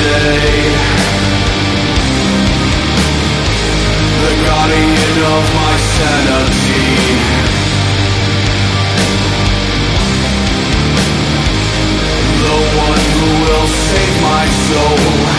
day. The guardian of my sanity. The one who will save my soul.